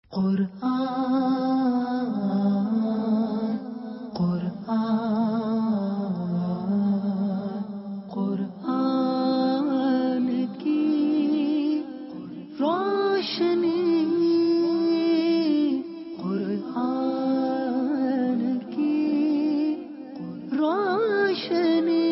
قرآن قرآن قرآن کی روشنی، قرآن کی روشنی۔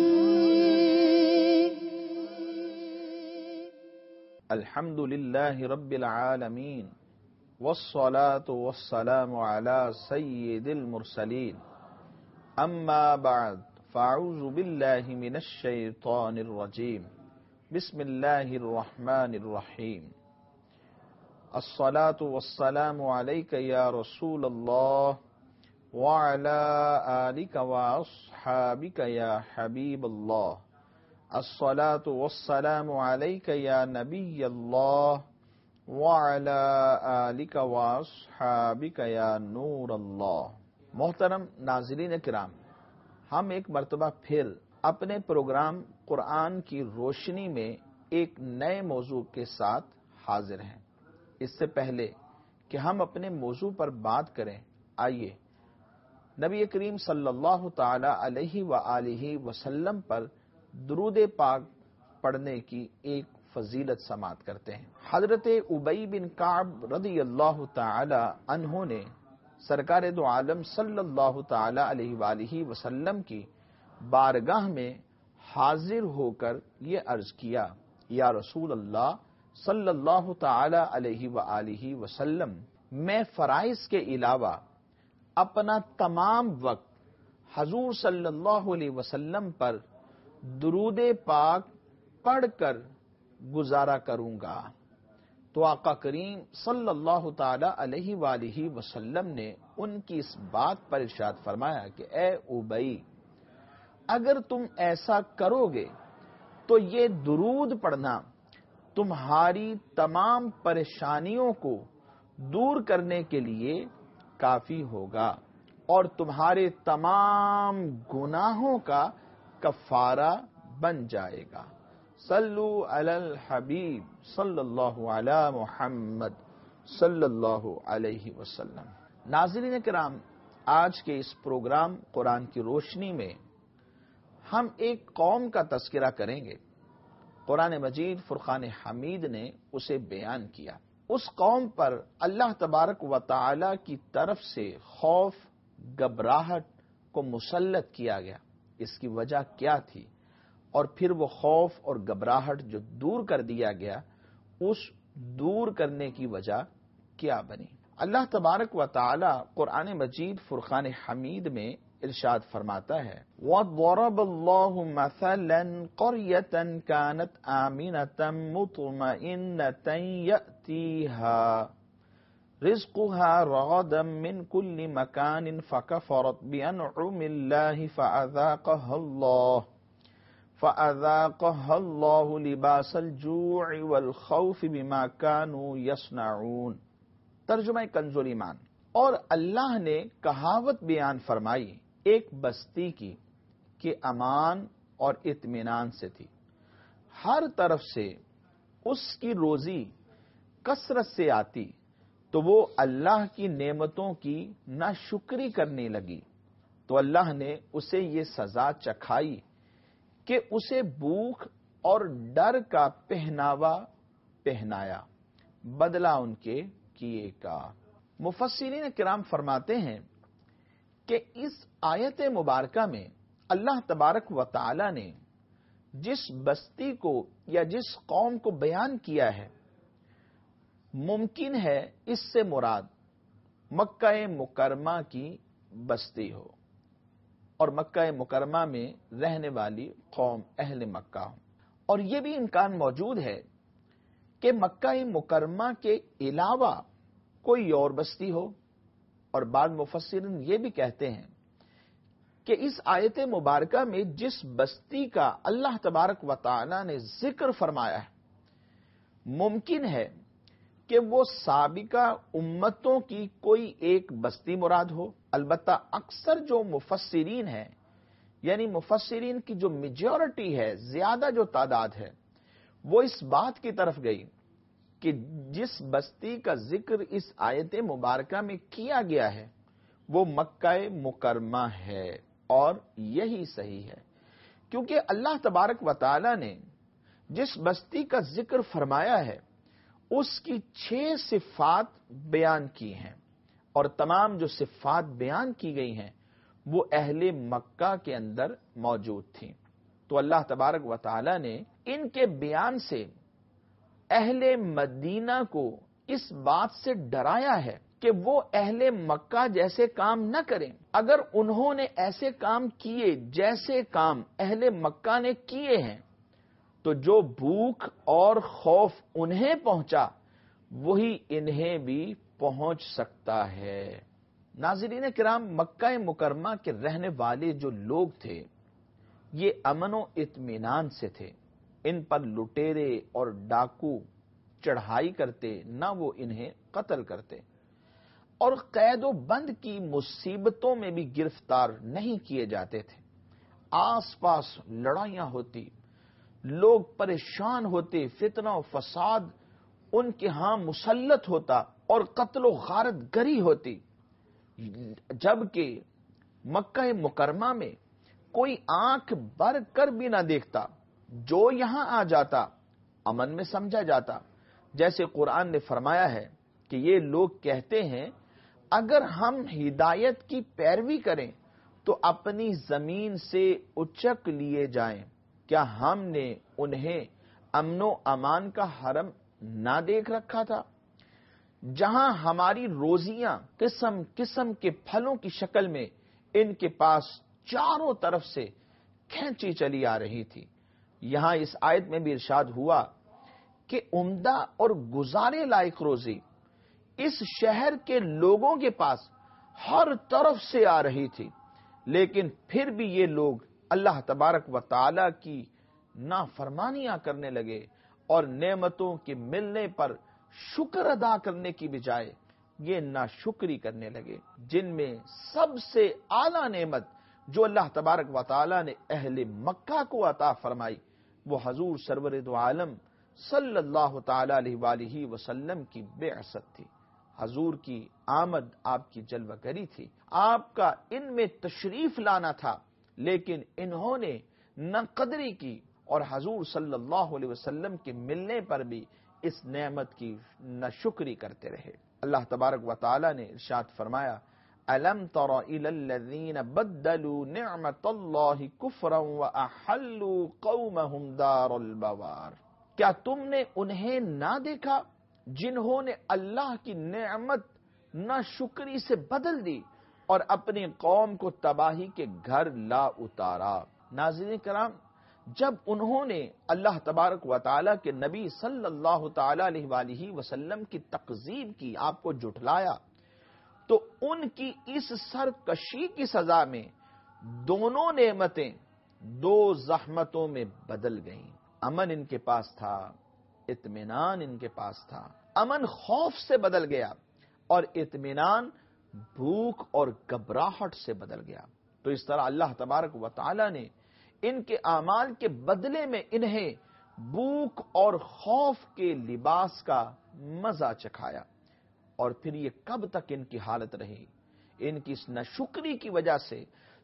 الحمد للہ رب العالمین، والصلاة والسلام على سید المرسلین، اما بعد فاعوذ باللہ من الشیطان الرجیم، بسم اللہ الرحمن الرحیم۔ الصلاة والسلام علیک یا رسول اللہ وعلى آلک واصحابک یا حبیب اللہ۔ الصلاة والسلام علیک یا نبی اللہ وعلی آلک واصحابک یا نور اللہ۔ محترم ناظرین کرام، ہم ایک مرتبہ پھر اپنے پروگرام قرآن کی روشنی میں ایک نئے موضوع کے ساتھ حاضر ہیں۔ اس سے پہلے کہ ہم اپنے موضوع پر بات کریں، آئیے نبی کریم صلی اللہ تعالی علیہ وآلہ وسلم پر درود پاک پڑھنے کی ایک فضیلت سماعت کرتے ہیں۔ حضرت ابی بن کعب رضی اللہ تعالی عنہ نے سرکار دو عالم صلی اللہ تعالی علیہ وآلہ وسلم کی بارگاہ میں حاضر ہو کر یہ عرض کیا، یا رسول اللہ صلی اللہ تعالی علیہ وآلہ وسلم، میں فرائض کے علاوہ اپنا تمام وقت حضور صلی اللہ علیہ وسلم پر درود پاک پڑھ کر گزارا کروں گا۔ تو آقا کریم صلی اللہ تعالی علیہ وآلہ وسلم نے ان کی اس بات پر ارشاد فرمایا کہ اے ابی، اگر تم ایسا کرو گے تو یہ درود پڑھنا تمہاری تمام پریشانیوں کو دور کرنے کے لیے کافی ہوگا اور تمہارے تمام گناہوں کا کفارہ بن جائے گا۔ صلو علی الحبیب صلی اللہ علی محمد صلی اللہ علیہ وسلم۔ ناظرین کرام، آج کے اس پروگرام قرآن کی روشنی میں ہم ایک قوم کا تذکرہ کریں گے۔ قرآن مجید فرقان حمید نے اسے بیان کیا۔ اس قوم پر اللہ تبارک و تعالی کی طرف سے خوف، گھبراہٹ کو مسلط کیا گیا۔ اس کی وجہ کیا تھی؟ اور پھر وہ خوف اور گھبراہٹ جو دور کر دیا گیا، اس دور کرنے کی وجہ کیا بنی؟ اللہ تبارک و تعالی قرآن مجید فرقان حمید میں ارشاد فرماتا ہے، وَضَرَبَ اللَّهُ مَثَلًا قَرْيَةً كَانَتْ آمِنَةً مُطْمَئِنَّةً يَأْتِيهَا رِزْقُهَا رَغَدًا مِنْ كُلِّ مَكَانٍ فَكَفَرَتْ بِأَنْعُمِ اللَّهِ فَأَذَاقَهَا اللَّهُ لِبَاسَ الْجُوعِ وَالْخَوْفِ بِمَا كَانُوا يَصْنَعُونَ۔ ترجمہ کنز ایمان۔ اور اللہ نے کہاوت بیان فرمائی ایک بستی کی کہ امان اور اطمینان سے تھی، ہر طرف سے اس کی روزی کثرت سے آتی، تو وہ اللہ کی نعمتوں کی ناشکری کرنے لگی، تو اللہ نے اسے یہ سزا چکھائی کہ اسے بھوک اور ڈر کا پہناوا پہنایا، بدلہ ان کے کیے کا۔ مفسرین کرام فرماتے ہیں کہ اس آیت مبارکہ میں اللہ تبارک و تعالی نے جس بستی کو یا جس قوم کو بیان کیا ہے، ممکن ہے اس سے مراد مکہ مکرمہ کی بستی ہو اور مکہ مکرمہ میں رہنے والی قوم اہل مکہ ہوں، اور یہ بھی امکان موجود ہے کہ مکہ مکرمہ کے علاوہ کوئی اور بستی ہو، اور بعض مفسرین یہ بھی کہتے ہیں کہ اس آیت مبارکہ میں جس بستی کا اللہ تبارک و تعالی نے ذکر فرمایا ہے، ممکن ہے کہ وہ سابقہ امتوں کی کوئی ایک بستی مراد ہو۔ البتہ اکثر جو مفسرین ہیں، یعنی مفسرین کی جو میجورٹی ہے، زیادہ جو تعداد ہے، وہ اس بات کی طرف گئی کہ جس بستی کا ذکر اس آیت مبارکہ میں کیا گیا ہے وہ مکہ مکرمہ ہے، اور یہی صحیح ہے، کیونکہ اللہ تبارک و تعالی نے جس بستی کا ذکر فرمایا ہے اس کی 6 صفات بیان کی ہیں، اور تمام جو صفات بیان کی گئی ہیں وہ اہل مکہ کے اندر موجود تھیں۔ تو اللہ تبارک و تعالی نے ان کے بیان سے اہل مدینہ کو اس بات سے ڈرایا ہے کہ وہ اہل مکہ جیسے کام نہ کریں۔ اگر انہوں نے ایسے کام کیے جیسے کام اہل مکہ نے کیے ہیں تو جو بھوک اور خوف انہیں پہنچا وہی انہیں بھی پہنچ سکتا ہے۔ ناظرین کرام، مکہ مکرمہ کے رہنے والے جو لوگ تھے یہ امن و اطمینان سے تھے، ان پر لٹیرے اور ڈاکو چڑھائی کرتے نہ وہ انہیں قتل کرتے، اور قید و بند کی مصیبتوں میں بھی گرفتار نہیں کیے جاتے تھے۔ آس پاس لڑائیاں ہوتی، لوگ پریشان ہوتے، فتنہ و فساد ان کے ہاں مسلط ہوتا اور قتل و غارت گری ہوتی، جبکہ مکہ مکرمہ میں کوئی آنکھ بھر کر بھی نہ دیکھتا، جو یہاں آ جاتا امن میں سمجھا جاتا۔ جیسے قرآن نے فرمایا ہے کہ یہ لوگ کہتے ہیں اگر ہم ہدایت کی پیروی کریں تو اپنی زمین سے اچک لیے جائیں، کیا ہم نے انہیں امن و امان کا حرم نہ دیکھ رکھا تھا، جہاں ہماری روزیاں قسم قسم کے پھلوں کی شکل میں ان کے پاس چاروں طرف سے کھینچی چلی آ رہی تھی۔ یہاں اس آیت میں بھی ارشاد ہوا کہ عمدہ اور گزارے لائق روزی اس شہر کے لوگوں کے پاس ہر طرف سے آ رہی تھی، لیکن پھر بھی یہ لوگ اللہ تبارک و تعالی کی نافرمانیاں کرنے لگے اور نعمتوں کے ملنے پر شکر ادا کرنے کی بجائے یہ ناشکری کرنے لگے، جن میں سب سے اعلیٰ نعمت جو اللہ تبارک و تعالی نے اہل مکہ کو عطا فرمائی وہ حضور سرور دو عالم صلی اللہ تعالی علیہ وآلہ وسلم کی بعثت تھی۔ حضور کی آمد آپ کی جلوہ گری تھی، آپ کا ان میں تشریف لانا تھا، لیکن انہوں نے نہ قدری کی اور حضور صلی اللہ علیہ وسلم کے ملنے پر بھی اس نعمت کی ناشکری کرتے رہے۔ اللہ تبارک و تعالی نے ارشاد فرمایا أَلَمْ تَرَ إِلَى الَّذِينَ بَدَّلُوا نِعْمَةَ اللَّهِ كُفْرًا وَأَحَلُّوا قَوْمَهُمْ دَارَ الْبَوَارِ، کیا تم نے انہیں نہ دیکھا جنہوں نے اللہ کی نعمت ناشکری سے بدل دی اور اپنی قوم کو تباہی کے گھر لا اتارا۔ ناظرین کرام، جب انہوں نے اللہ تبارک و تعالی کے نبی صلی اللہ تعالی علیہ وآلہ وسلم کی تکذیب کی، آپ کو جھٹلایا، تو ان کی اس سرکشی کی سزا میں دونوں نعمتیں دو زحمتوں میں بدل گئیں۔ امن ان کے پاس تھا، اطمینان ان کے پاس تھا، امن خوف سے بدل گیا اور اطمینان بھوک اور گھبراہٹ سے بدل گیا۔ تو اس طرح اللہ تبارک و تعالی نے ان کے اعمال کے بدلے میں انہیں بھوک اور خوف کے لباس کا مزہ چکھایا، اور پھر یہ کب تک ان کی حالت رہی؟ ان کی اس ناشکری کی وجہ سے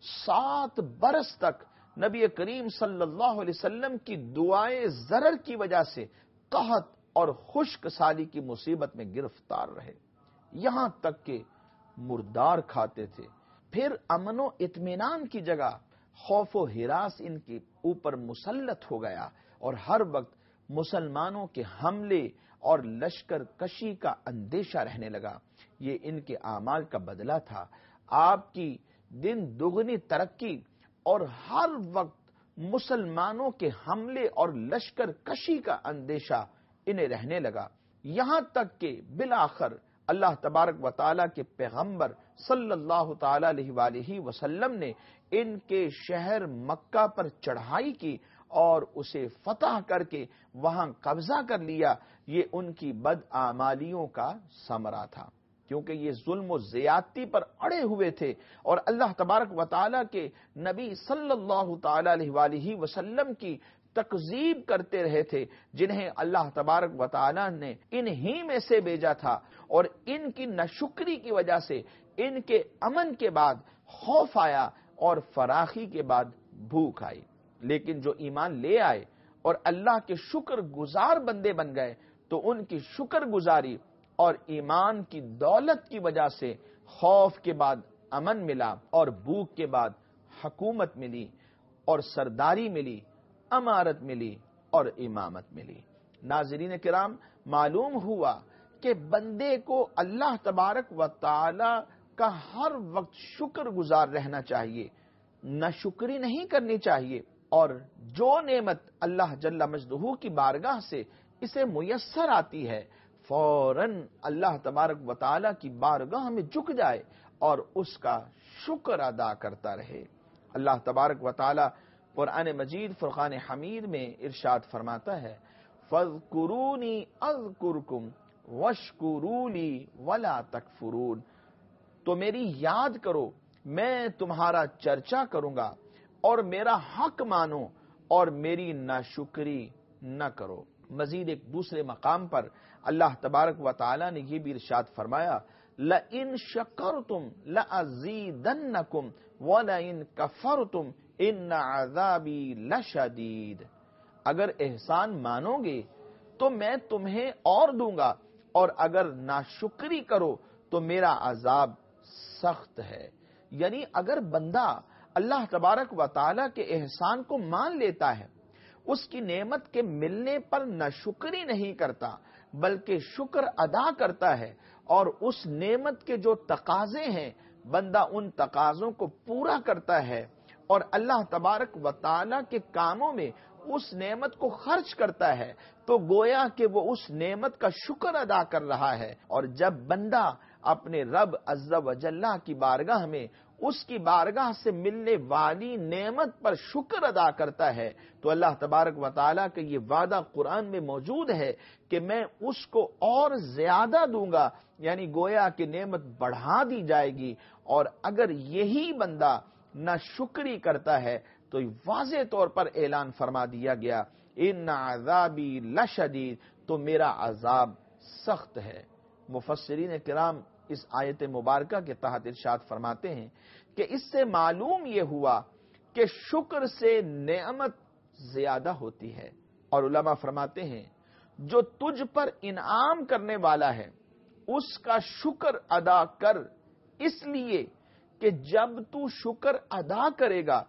7 برس تک نبی کریم صلی اللہ علیہ وسلم کی دعائیں ضرر کی وجہ سے قحط اور خشک سالی کی مصیبت میں گرفتار رہے، یہاں تک کہ مردار کھاتے تھے۔ پھر امن و اطمینان کی جگہ خوف و ہراس ان کے اوپر مسلط ہو گیا، اور ہر وقت مسلمانوں کے حملے اور لشکر کشی کا اندیشہ رہنے لگا۔ یہ ان کے اعمال کا بدلہ تھا۔ آپ کی دن دگنی ترقی اور ہر وقت مسلمانوں کے حملے اور لشکر کشی کا اندیشہ انہیں رہنے لگا، یہاں تک کہ بالآخر اللہ تبارک و تعالیٰ کے پیغمبر صلی اللہ تعالی علیہ وآلہ وسلم نے ان کے شہر مکہ پر چڑھائی کی اور اسے فتح کر کے وہاں قبضہ کر لیا۔ یہ ان کی بدعمالیوں کا ثمرہ تھا، کیونکہ یہ ظلم و زیادتی پر اڑے ہوئے تھے، اور اللہ تبارک و تعالیٰ کے نبی صلی اللہ تعالی علیہ وآلہ وسلم کی تکذیب کرتے رہے تھے، جنہیں اللہ تبارک و تعالی نے انہی میں سے بھیجا تھا، اور ان کی ناشکری کی وجہ سے ان کے امن کے بعد خوف آیا اور فراخی کے بعد بھوک آئی۔ لیکن جو ایمان لے آئے اور اللہ کے شکر گزار بندے بن گئے تو ان کی شکر گزاری اور ایمان کی دولت کی وجہ سے خوف کے بعد امن ملا، اور بھوک کے بعد حکومت ملی، اور سرداری ملی، امارت ملی اور امامت ملی۔ ناظرین کرام، معلوم ہوا کہ بندے کو اللہ تبارک و تعالی کا ہر وقت شکر گزار رہنا چاہیے، ناشکری نہیں کرنی چاہیے، اور جو نعمت اللہ جل مجدہ کی بارگاہ سے اسے میسر آتی ہے فوراً اللہ تبارک و تعالی کی بارگاہ میں جھک جائے اور اس کا شکر ادا کرتا رہے۔ اللہ تبارک و تعالی قرآن مجید فرقان حمید میں ارشاد فرماتا ہے، فَاذْكُرُونِي أَذْكُرْكُمْ وَاشْكُرُوا لِي وَلَا تَكْفُرُونَ، تو میری یاد کرو، میں تمہارا چرچا کروں گا، اور میرا حق مانو اور میری ناشکری نہ کرو۔ مزید ایک دوسرے مقام پر اللہ تبارک و تعالی نے یہ بھی ارشاد فرمایا، لَإِن شَكَرْتُمْ لَأَزِيدَنَّكُمْ وَلَئِن كَفَرْتُمْ إِنَّ عَذَابِي لَشَدِيدٌ، اگر احسان مانو گے تو میں تمہیں اور دوں گا، اور اگر ناشکری کرو تو میرا عذاب سخت ہے۔ یعنی اگر بندہ اللہ تبارک و تعالی کے احسان کو مان لیتا ہے، اس کی نعمت کے ملنے پر ناشکری نہیں کرتا بلکہ شکر ادا کرتا ہے، اور اس نعمت کے جو تقاضے ہیں بندہ ان تقاضوں کو پورا کرتا ہے، اور اللہ تبارک و تعالی کے کاموں میں اس نعمت کو خرچ کرتا ہے، تو گویا کہ وہ اس نعمت کا شکر ادا کر رہا ہے۔ اور جب بندہ اپنے رب عز و جل کی بارگاہ میں اس کی بارگاہ سے ملنے والی نعمت پر شکر ادا کرتا ہے تو اللہ تبارک و تعالیٰ کا یہ وعدہ قرآن میں موجود ہے کہ میں اس کو اور زیادہ دوں گا، یعنی گویا کہ نعمت بڑھا دی جائے گی۔ اور اگر یہی بندہ ناشکری کرتا ہے تو واضح طور پر اعلان فرما دیا گیا، ان عذابی لشدید، تو میرا عذاب سخت ہے۔ مفسرین کرام اس آیت مبارکہ کے تحت ارشاد فرماتے ہیں کہ اس سے معلوم یہ ہوا کہ شکر سے نعمت زیادہ ہوتی ہے، اور علماء فرماتے ہیں جو تجھ پر انعام کرنے والا ہے اس کا شکر ادا کر، اس لیے کہ جب تو شکر ادا کرے گا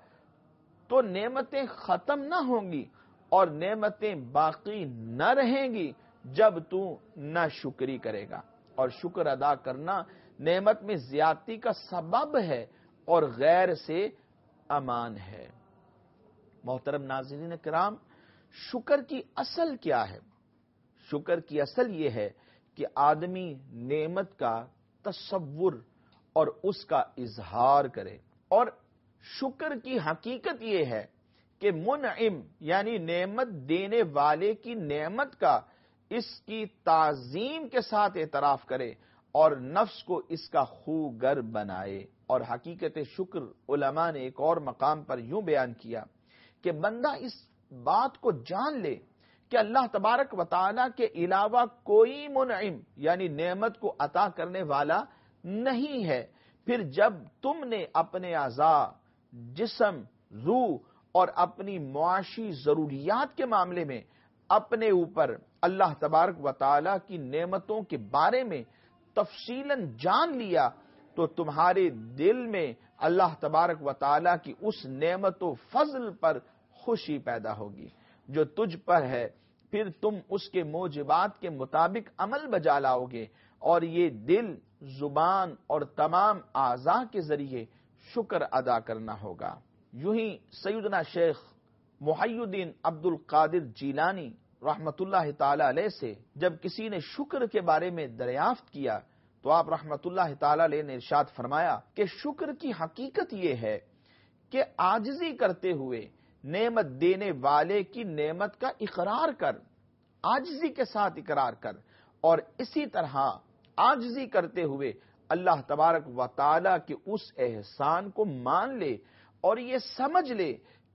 تو نعمتیں ختم نہ ہوں گی اور نعمتیں باقی نہ رہیں گی جب تو ناشکری کرے گا، اور شکر ادا کرنا نعمت میں زیادتی کا سبب ہے اور غیر سے امان ہے۔ محترم ناظرین کرام، شکر کی اصل کیا ہے؟ شکر کی اصل یہ ہے کہ آدمی نعمت کا تصور اور اس کا اظہار کرے، اور شکر کی حقیقت یہ ہے کہ منعم یعنی نعمت دینے والے کی نعمت کا اس کی تعظیم کے ساتھ اعتراف کرے اور نفس کو اس کا خوگر بنائے۔ اور حقیقت شکر علماء نے ایک اور مقام پر یوں بیان کیا کہ بندہ اس بات کو جان لے کہ اللہ تبارک و تعالیٰ کے علاوہ کوئی منعم یعنی نعمت کو عطا کرنے والا نہیں ہے۔ پھر جب تم نے اپنے اعضاء، جسم، روح اور اپنی معاشی ضروریات کے معاملے میں اپنے اوپر اللہ تبارک و تعالیٰ کی نعمتوں کے بارے میں تفصیلاً جان لیا تو تمہارے دل میں اللہ تبارک و تعالیٰ کی اس نعمت و فضل پر خوشی پیدا ہوگی جو تجھ پر ہے، پھر تم اس کے موجبات کے مطابق عمل بجا لاؤ گے، اور یہ دل، زبان اور تمام اعضاء کے ذریعے شکر ادا کرنا ہوگا۔ یوں ہی سیدنا شیخ محی الدین عبد القادر جیلانی رحمت اللہ تعالی علیہ سے جب کسی نے شکر کے بارے میں دریافت کیا تو آپ رحمت اللہ تعالی علیہ نے ارشاد فرمایا کہ شکر کی حقیقت یہ ہے کہ عاجزی کرتے ہوئے نعمت دینے والے کی نعمت کا اقرار کر، عاجزی کے ساتھ اقرار کر، اور اسی طرح عاجزی کرتے ہوئے اللہ تبارک و تعالی کے اس احسان کو مان لے اور یہ سمجھ لے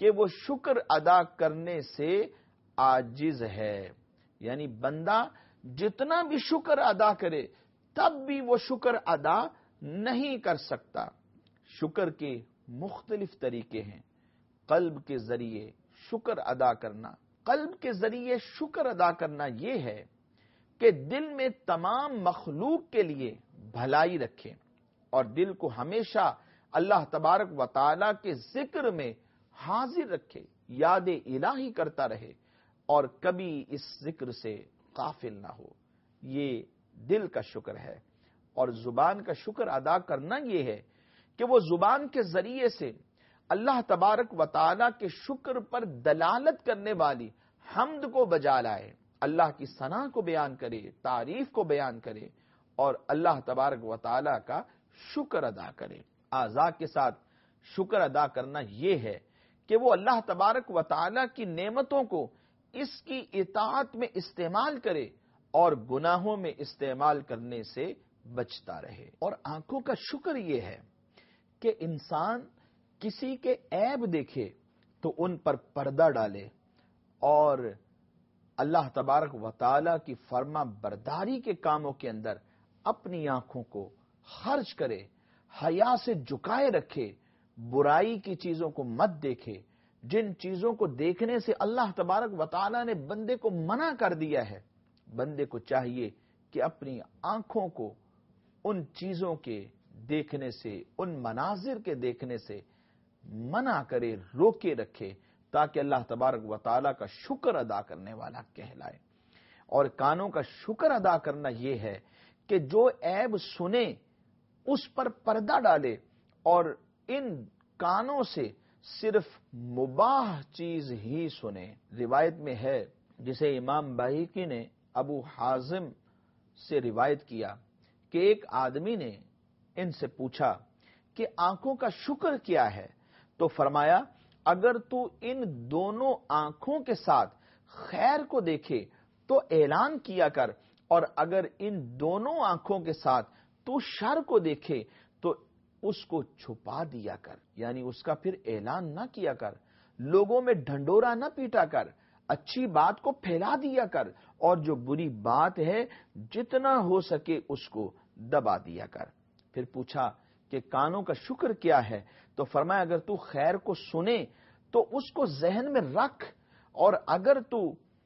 کہ وہ شکر ادا کرنے سے عاجز ہے، یعنی بندہ جتنا بھی شکر ادا کرے تب بھی وہ شکر ادا نہیں کر سکتا۔ شکر کے مختلف طریقے ہیں۔ قلب کے ذریعے شکر ادا کرنا، قلب کے ذریعے شکر ادا کرنا یہ ہے کہ دل میں تمام مخلوق کے لیے بھلائی رکھے اور دل کو ہمیشہ اللہ تبارک و تعالی کے ذکر میں حاضر رکھے، یاد الہی کرتا رہے اور کبھی اس ذکر سے غافل نہ ہو۔ یہ دل کا شکر ہے۔ اور زبان کا شکر ادا کرنا یہ ہے کہ وہ زبان کے ذریعے سے اللہ تبارک و تعالی کے شکر پر دلالت کرنے والی حمد کو بجا لائے، اللہ کی ثنا کو بیان کرے، تعریف کو بیان کرے اور اللہ تبارک و تعالی کا شکر ادا کرے۔ اعضاء کے ساتھ شکر ادا کرنا یہ ہے کہ وہ اللہ تبارک و تعالی کی نعمتوں کو اس کی اطاعت میں استعمال کرے اور گناہوں میں استعمال کرنے سے بچتا رہے۔ اور آنکھوں کا شکر یہ ہے کہ انسان کسی کے عیب دیکھے تو ان پر پردہ ڈالے اور اللہ تبارک و تعالی کی فرما برداری کے کاموں کے اندر اپنی آنکھوں کو خرچ کرے، حیا سے جھکائے رکھے، برائی کی چیزوں کو مت دیکھے۔ جن چیزوں کو دیکھنے سے اللہ تبارک و تعالی نے بندے کو منع کر دیا ہے، بندے کو چاہیے کہ اپنی آنکھوں کو ان چیزوں کے دیکھنے سے، ان مناظر کے دیکھنے سے منع کرے، روکے رکھے، تاکہ اللہ تبارک و تعالی کا شکر ادا کرنے والا کہلائے۔ اور کانوں کا شکر ادا کرنا یہ ہے کہ جو عیب سنے اس پر پردہ ڈالے اور ان کانوں سے صرف مباح چیز ہی سنے۔ روایت میں ہے، جسے امام بہقی نے ابو حازم سے روایت کیا کہ ایک آدمی نے ان سے پوچھا کہ آنکھوں کا شکر کیا ہے؟ تو فرمایا، اگر تو ان دونوں آنکھوں کے ساتھ خیر کو دیکھے تو اعلان کیا کر، اور اگر ان دونوں آنکھوں کے ساتھ تو شر کو دیکھے تو اس کو چھپا دیا کر، یعنی اس کا پھر اعلان نہ کیا کر، لوگوں میں ڈھنڈورا نہ پیٹا کر، اچھی بات کو پھیلا دیا کر، اور جو بری بات ہے جتنا ہو سکے اس کو دبا دیا کر۔ پھر پوچھا کہ کانوں کا شکر کیا ہے؟ تو فرمایا، اگر تو خیر کو سنے تو اس کو ذہن میں رکھ، اور اگر تو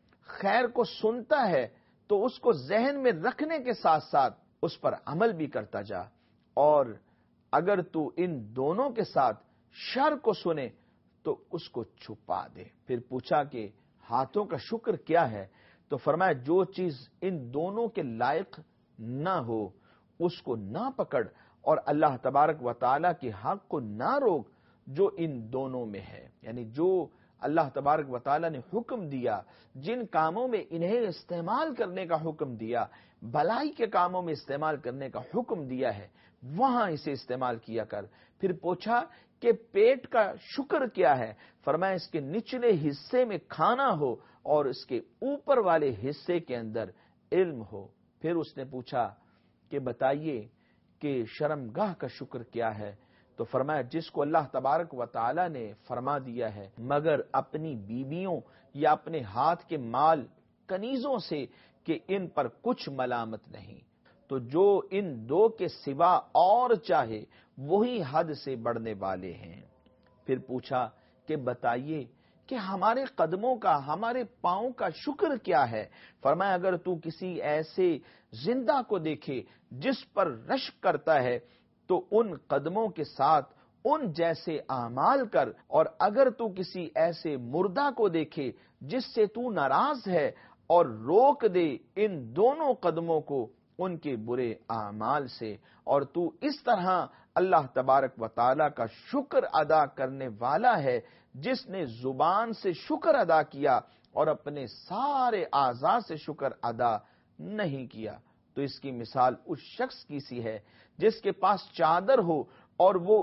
خیر کو سنتا ہے تو اس کو ذہن میں رکھنے کے ساتھ ساتھ اس پر عمل بھی کرتا جا، اور اگر تو ان دونوں کے ساتھ شر کو سنے تو اس کو چھپا دے۔ پھر پوچھا کہ ہاتھوں کا شکر کیا ہے؟ تو فرمایا، جو چیز ان دونوں کے لائق نہ ہو اس کو نہ پکڑ، اور اللہ تبارک و تعالی کے حق کو نہ روک جو ان دونوں میں ہے، یعنی جو اللہ تبارک و تعالی نے حکم دیا، جن کاموں میں انہیں استعمال کرنے کا حکم دیا، بھلائی کے کاموں میں استعمال کرنے کا حکم دیا ہے، وہاں اسے استعمال کیا کر۔ پھر پوچھا کہ پیٹ کا شکر کیا ہے؟ فرمایا، اس کے نچلے حصے میں کھانا ہو اور اس کے اوپر والے حصے کے اندر علم ہو۔ پھر اس نے پوچھا کہ بتائیے کہ شرمگاہ کا شکر کیا ہے؟ تو فرمایا، جس کو اللہ تبارک و تعالی نے فرما دیا ہے مگر اپنی بیویوں یا اپنے ہاتھ کے مال کنیزوں سے کہ ان پر کچھ ملامت نہیں، تو جو ان دو کے سوا اور چاہے وہی حد سے بڑھنے والے ہیں۔ پھر پوچھا کہ بتائیے کہ ہمارے قدموں کا، ہمارے پاؤں کا شکر کیا ہے؟ فرمایا، اگر تو کسی ایسے زندہ کو دیکھے جس پر رشک کرتا ہے تو ان قدموں کے ساتھ ان جیسے اعمال کر، اور اگر تو کسی ایسے مردہ کو دیکھے جس سے تو ناراض ہے اور روک دے ان دونوں قدموں کو ان کے برے اعمال سے، اور تو اس طرح اللہ تبارک و تعالی کا شکر ادا کرنے والا ہے جس نے زبان سے شکر ادا کیا اور اپنے سارے اعضاء سے شکر ادا نہیں کیا، تو اس کی مثال اس شخص کی سی ہے جس کے پاس چادر ہو اور وہ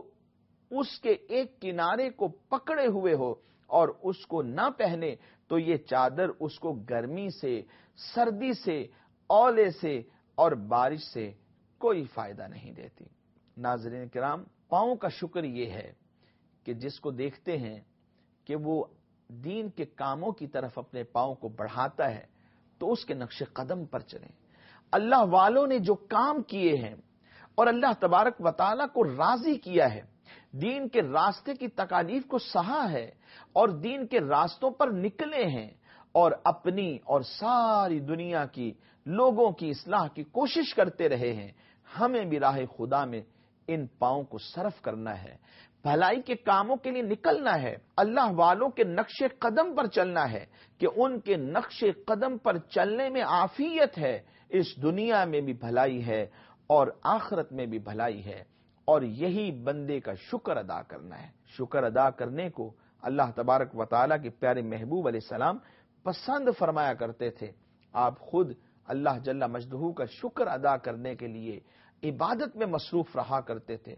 اس کے ایک کنارے کو پکڑے ہوئے ہو اور اس کو نہ پہنے، تو یہ چادر اس کو گرمی سے، سردی سے، اولے سے اور بارش سے کوئی فائدہ نہیں دیتی۔ ناظرین کرام، پاؤں کا شکر یہ ہے کہ جس کو دیکھتے ہیں کہ وہ دین کے کاموں کی طرف اپنے پاؤں کو بڑھاتا ہے تو اس کے نقش قدم پر چلیں۔ اللہ والوں نے جو کام کیے ہیں اور اللہ تبارک و تعالیٰ کو راضی کیا ہے، دین کے راستے کی تکالیف کو سہا ہے اور دین کے راستوں پر نکلے ہیں اور اپنی اور ساری دنیا کی لوگوں کی اصلاح کی کوشش کرتے رہے ہیں، ہمیں بھی راہ خدا میں ان پاؤں کو صرف کرنا ہے، بھلائی کے کاموں کے لیے نکلنا ہے، اللہ والوں کے نقش قدم پر چلنا ہے کہ ان کے نقش قدم پر چلنے میں عافیت ہے، اس دنیا میں بھی بھلائی ہے اور آخرت میں بھی بھلائی ہے، اور یہی بندے کا شکر ادا کرنا ہے۔ شکر ادا کرنے کو اللہ تبارک و تعالیٰ کے پیارے محبوب علیہ السلام پسند فرمایا کرتے تھے۔ آپ خود اللہ جل مجدہ کا شکر ادا کرنے کے لیے عبادت میں مصروف رہا کرتے تھے،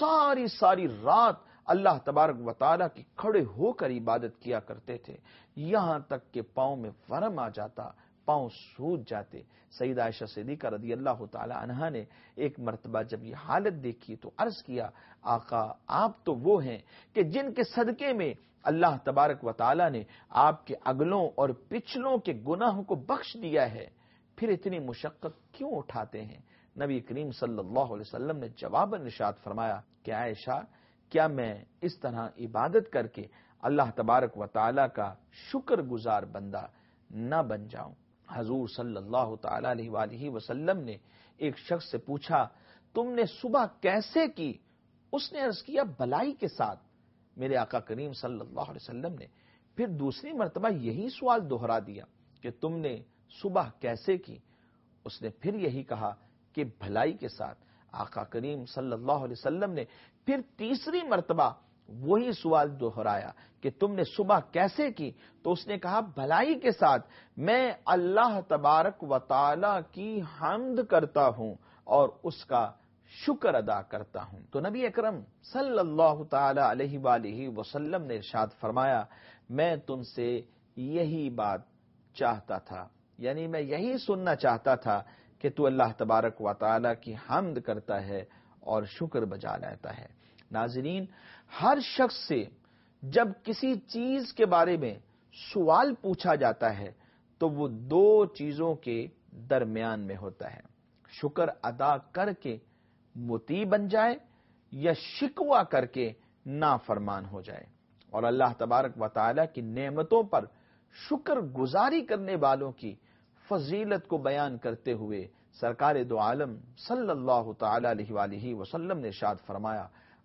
ساری رات اللہ تبارک و تعالیٰ کی کھڑے ہو کر عبادت کیا کرتے تھے، یہاں تک کہ پاؤں میں ورم آ جاتا، پاؤں سوج جاتے۔ سیدہ عائشہ صدیقہ رضی اللہ تعالی عنہا نے ایک مرتبہ جب یہ حالت دیکھی تو عرض کیا، آقا آپ تو وہ ہیں کہ جن کے صدقے میں اللہ تبارک و تعالی نے آپ کے اگلوں اور پچھلوں کے گناہوں کو بخش دیا ہے، پھر اتنی مشقت کیوں اٹھاتے ہیں؟ نبی کریم صلی اللہ علیہ وسلم نے جواباً ارشاد فرمایا کہ عائشہ، کیا میں اس طرح عبادت کر کے اللہ تبارک و تعالی کا شکر گزار بندہ نہ بن جاؤں؟ حضور صلی اللہ تعالی علیہ وآلہ وسلم نے ایک شخص سے پوچھا، تم نے صبح کیسے کی؟ اس نے عرض کیا، بھلائی کے ساتھ۔ میرے آقا کریم صلی اللہ علیہ وسلم نے پھر دوسری مرتبہ یہی سوال دہرا دیا کہ تم نے صبح کیسے کی؟ اس نے پھر یہی کہا کہ بھلائی کے ساتھ۔ آقا کریم صلی اللہ علیہ وسلم نے پھر تیسری مرتبہ وہی سوال دہرایا کہ تم نے صبح کیسے کی؟ تو اس نے کہا، بھلائی کے ساتھ، میں اللہ تبارک و تعالی کی حمد کرتا ہوں اور اس کا شکر ادا کرتا ہوں۔ تو نبی اکرم صلی اللہ تعالی علیہ وآلہ وسلم نے ارشاد فرمایا، میں تم سے یہی بات چاہتا تھا، یعنی میں یہی سننا چاہتا تھا کہ تو اللہ تبارک و تعالی کی حمد کرتا ہے اور شکر بجا لاتا ہے۔ ناظرین، ہر شخص سے جب کسی چیز کے بارے میں سوال پوچھا جاتا ہے تو وہ دو چیزوں کے درمیان میں ہوتا ہے، شکر ادا کر کے مطیع بن جائے یا شکوہ کر کے نافرمان ہو جائے۔ اور اللہ تبارک و تعالی کی نعمتوں پر شکر گزاری کرنے والوں کی فضیلت کو بیان کرتے ہوئے سرکار دو عالم صلی اللہ تعالی علیہ وآلہ وسلم نے ارشاد فرمایا،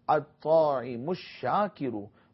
الطاعم الشاکر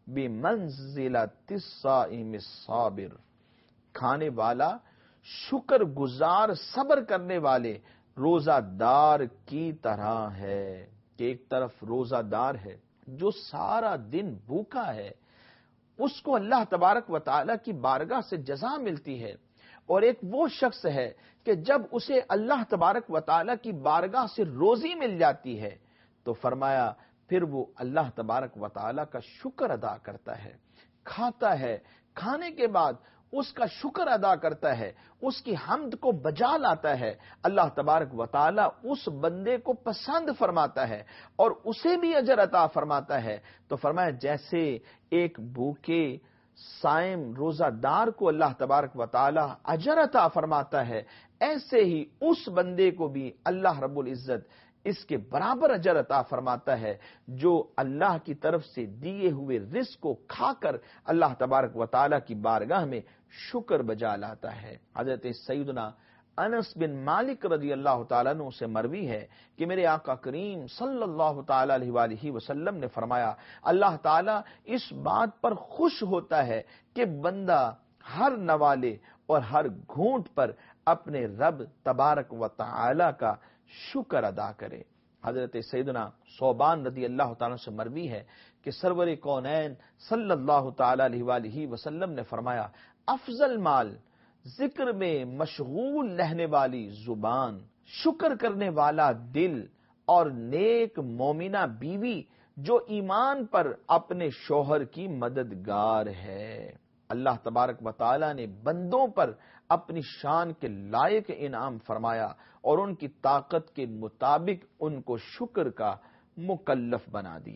بمنزلۃ الصائم الصابر، کھانے والا شکر گزار صبر کرنے والے روزہ دار کی طرح ہے۔ کہ ایک طرف روزہ دار ہے جو سارا دن بھوکا ہے، اس کو اللہ تبارک و تعالی کی بارگاہ سے جزا ملتی ہے، اور ایک وہ شخص ہے کہ جب اسے اللہ تبارک و تعالی کی بارگاہ سے روزی مل جاتی ہے تو فرمایا پھر وہ اللہ تبارک و تعالی کا شکر ادا کرتا ہے، کھاتا ہے، کھانے کے بعد اس کا شکر ادا کرتا ہے، اس کی حمد کو بجا لاتا ہے، اللہ تبارک و تعالی اس بندے کو پسند فرماتا ہے اور اسے بھی اجر عطا فرماتا ہے۔ تو فرمایا جیسے ایک بھوکے صائم روزہ دار کو اللہ تبارک و تعالی اجر عطا فرماتا ہے، ایسے ہی اس بندے کو بھی اللہ رب العزت اس کے برابر اجر عطا فرماتا ہے جو اللہ کی طرف سے دیے ہوئے رزق کو کھا کر اللہ تبارک و تعالی کی بارگاہ میں شکر بجا لاتا ہے۔ حضرت سیدنا انس بن مالک رضی اللہ تعالیٰ عنہ سے مروی ہے کہ میرے آقا کریم صلی اللہ تعالی علیہ وآلہ وسلم نے فرمایا، اللہ تعالیٰ اس بات پر خوش ہوتا ہے کہ بندہ ہر نوالے اور ہر گھونٹ پر اپنے رب تبارک و تعالی کا شکر ادا کرے۔ حضرت سیدنا ثوبان رضی اللہ تعالیٰ سے مروی ہے کہ سرور کونین صلی اللہ تعالی علیہ وآلہ وسلم نے فرمایا، افضل مال ذکر میں مشغول رہنے والی زبان، شکر کرنے والا دل اور نیک مومنہ بیوی جو ایمان پر اپنے شوہر کی مددگار ہے۔ اللہ تبارک و تعالی نے بندوں پر اپنی شان کے لائق انعام فرمایا اور ان کی طاقت کے مطابق ان کو شکر کا مکلف بنا دیا۔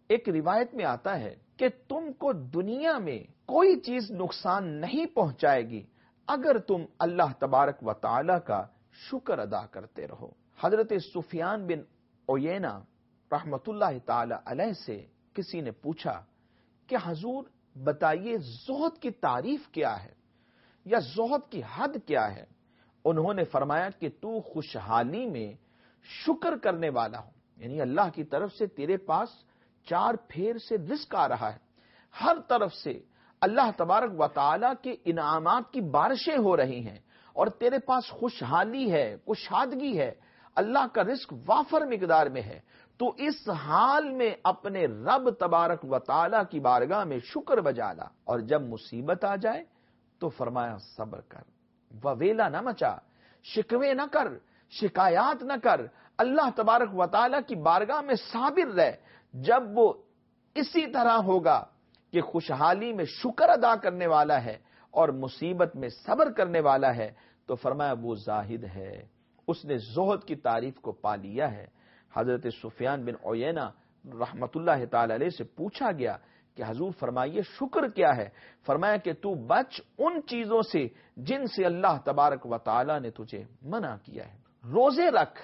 ایک روایت میں آتا ہے کہ تم کو دنیا میں کوئی چیز نقصان نہیں پہنچائے گی اگر تم اللہ تبارک و تعالی کا شکر ادا کرتے رہو۔ حضرت سفیان بن عیینہ رحمت اللہ تعالی علیہ سے کسی نے پوچھا کہ حضور بتائیے زہد کی تعریف کیا ہے یا زہد کی حد کیا ہے؟ انہوں نے فرمایا کہ تو خوشحالی میں شکر کرنے والا ہو، یعنی اللہ کی طرف سے تیرے پاس چار پھیر سے رزق آ رہا ہے، ہر طرف سے اللہ تبارک و تعالی کے انعامات کی بارشیں ہو رہی ہیں اور تیرے پاس خوشحالی ہے، کشادگی ہے، اللہ کا رزق وافر مقدار میں ہے، تو اس حال میں اپنے رب تبارک و تعالی کی بارگاہ میں شکر بجا لا، اور جب مصیبت آ جائے تو فرمایا صبر کر، وویلا نہ مچا، شکوے نہ کر، شکایات نہ کر، اللہ تبارک و تعالی کی بارگاہ میں صابر رہ۔ جب وہ اسی طرح ہوگا کہ خوشحالی میں شکر ادا کرنے والا ہے اور مصیبت میں صبر کرنے والا ہے، تو فرمایا وہ زاہد ہے، اس نے زہد کی تعریف کو پا لیا ہے۔ حضرت سفیان بن عیینہ رحمت اللہ تعالی علیہ سے پوچھا گیا کہ حضور فرمائیے شکر کیا ہے؟ فرمایا کہ تو بچ ان چیزوں سے جن سے اللہ تبارک و تعالی نے تجھے منع کیا ہے، روزے رکھ،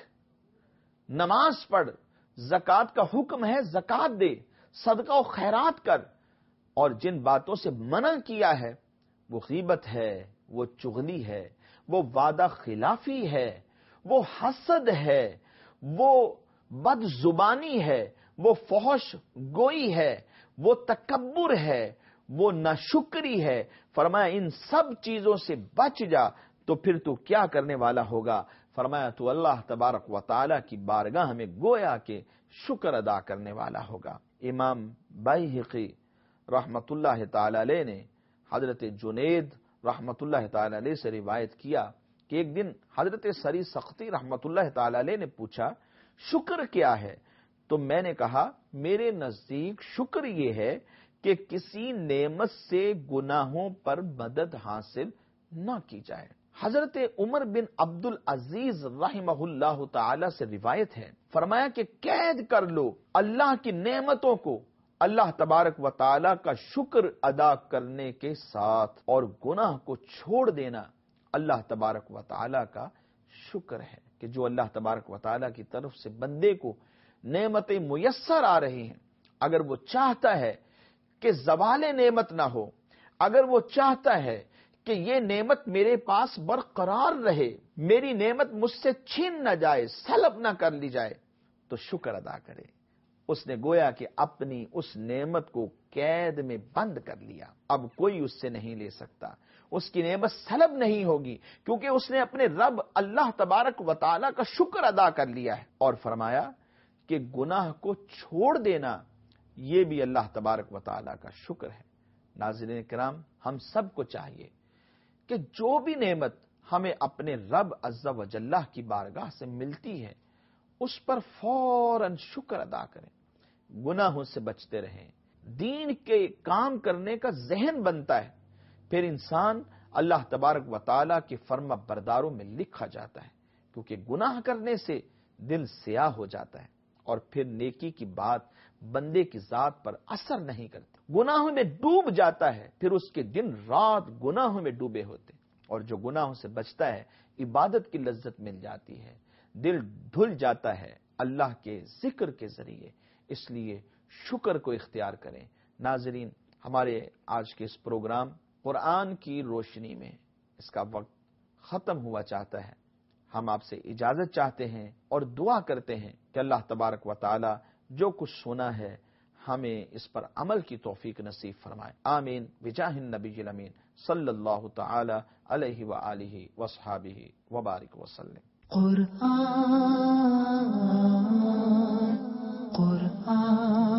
نماز پڑھ، زکوٰۃ کا حکم ہے زکوٰۃ دے، صدقہ و خیرات کر، اور جن باتوں سے منع کیا ہے وہ غیبت ہے، وہ چغلی ہے، وہ وعدہ خلافی ہے، وہ حسد ہے، وہ بد زبانی ہے، وہ فحش گوئی ہے، وہ تکبر ہے، وہ ناشکری ہے۔ فرمایا ان سب چیزوں سے بچ جا، تو پھر تو کیا کرنے والا ہوگا؟ فرمایا تو اللہ تبارک و تعالی کی بارگاہ میں گویا کہ شکر ادا کرنے والا ہوگا۔ امام بیہقی رحمت اللہ تعالی علیہ نے حضرت جنید رحمت اللہ تعالی علیہ سے روایت کیا کہ ایک دن حضرت سری سختی رحمت اللہ تعالی علیہ نے پوچھا شکر کیا ہے؟ تو میں نے کہا میرے نزدیک شکر یہ ہے کہ کسی نعمت سے گناہوں پر مدد حاصل نہ کی جائے۔ حضرت عمر بن عبد العزیز رحمہ اللہ تعالی سے روایت ہے، فرمایا کہ قید کر لو اللہ کی نعمتوں کو اللہ تبارک و تعالی کا شکر ادا کرنے کے ساتھ، اور گناہ کو چھوڑ دینا اللہ تبارک و تعالی کا شکر ہے کہ جو اللہ تبارک و تعالی کی طرف سے بندے کو نعمتیں میسر آ رہی ہیں، اگر وہ چاہتا ہے کہ زوال نعمت نہ ہو، اگر وہ چاہتا ہے کہ یہ نعمت میرے پاس برقرار رہے، میری نعمت مجھ سے چھین نہ جائے، سلب نہ کر لی جائے، تو شکر ادا کرے۔ اس نے گویا کہ اپنی اس نعمت کو قید میں بند کر لیا، اب کوئی اس سے نہیں لے سکتا، اس کی نعمت سلب نہیں ہوگی، کیونکہ اس نے اپنے رب اللہ تبارک و تعالی کا شکر ادا کر لیا ہے۔ اور فرمایا کہ گناہ کو چھوڑ دینا یہ بھی اللہ تبارک و تعالی کا شکر ہے۔ ناظرین کرام، ہم سب کو چاہیے کہ جو بھی نعمت ہمیں اپنے رب عز و جل کی بارگاہ سے ملتی ہے اس پر فوراً شکر ادا کریں، گناہوں سے بچتے رہیں، دین کے کام کرنے کا ذہن بنتا ہے، پھر انسان اللہ تبارک و تعالی کے فرما برداروں میں لکھا جاتا ہے، کیونکہ گناہ کرنے سے دل سیاہ ہو جاتا ہے اور پھر نیکی کی بات بندے کی ذات پر اثر نہیں کرتی، گناہوں میں ڈوب جاتا ہے، پھر اس کے دن رات گناہوں میں ڈوبے ہوتے، اور جو گناہوں سے بچتا ہے عبادت کی لذت مل جاتی ہے، دل دھل جاتا ہے اللہ کے ذکر کے ذریعے۔ اس لیے شکر کو اختیار کریں۔ ناظرین، ہمارے آج کے اس پروگرام قرآن کی روشنی میں اس کا وقت ختم ہوا چاہتا ہے، ہم آپ سے اجازت چاہتے ہیں اور دعا کرتے ہیں کہ اللہ تبارک و تعالی جو کچھ سنا ہے ہمیں اس پر عمل کی توفیق نصیب فرمائے، آمین بجاہ النبی الامین صلی اللہ تعالی علیہ وآلہ وصحابہ وبارک وسلم۔ قرآن